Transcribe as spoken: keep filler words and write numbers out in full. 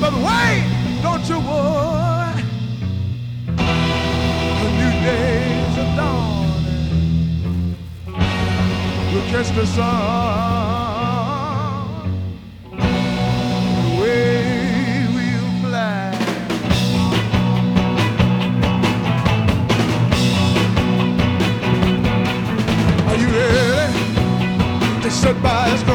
But wait, don't you worry. The new days are dawning. We'll catch the sun. Away we'll fly. Are you ready? They sit by us.